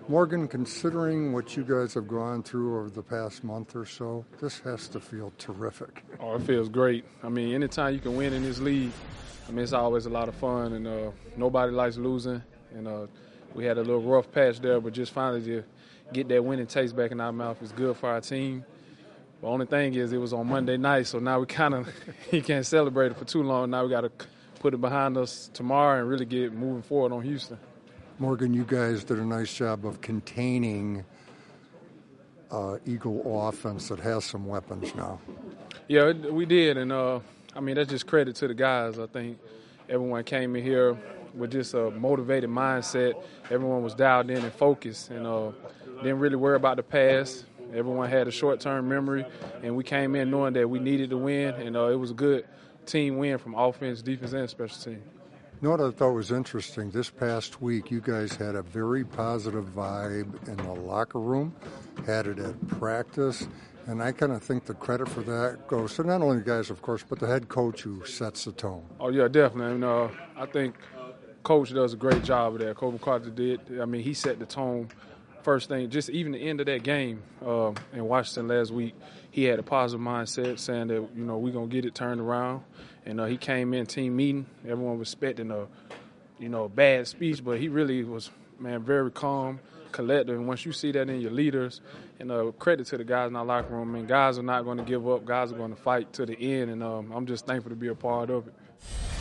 Morgan, considering what you guys have gone through over the past month or so, this has to feel terrific. Oh, it feels great. I mean, anytime you can win in this league, I mean, it's always a lot of fun, and nobody likes losing. And we had a little rough patch there, but just finally to get that winning taste back in our mouth is good for our team. The only thing is it was on Monday night, so now we he can't celebrate it for too long. Now we got to put it behind us tomorrow and really get moving forward on Houston. Morgan, you guys did a nice job of containing Eagle offense that has some weapons now. Yeah, we did, and I mean, that's just credit to the guys. I think everyone came in here with just a motivated mindset. Everyone was dialed in and focused, and didn't really worry about the past. Everyone had a short-term memory, and we came in knowing that we needed to win, and it was a good team win from offense, defense, and special teams. You know what I thought was interesting? This past week, you guys had a very positive vibe in the locker room, had it at practice, and I kind of think the credit for that goes to not only the guys, of course, but the head coach who sets the tone. Oh, yeah, definitely. And I think Coach does a great job of that. Coach McCarthy did. I mean, he set the tone. First thing, just even the end of that game in Washington last week, he had a positive mindset saying that, we're going to get it turned around. And he came in team meeting. Everyone was expecting a bad speech, but he really was, very calm, collective. And once you see that in your leaders, and credit to the guys in our locker room, guys are not going to give up. Guys are going to fight to the end, and I'm just thankful to be a part of it.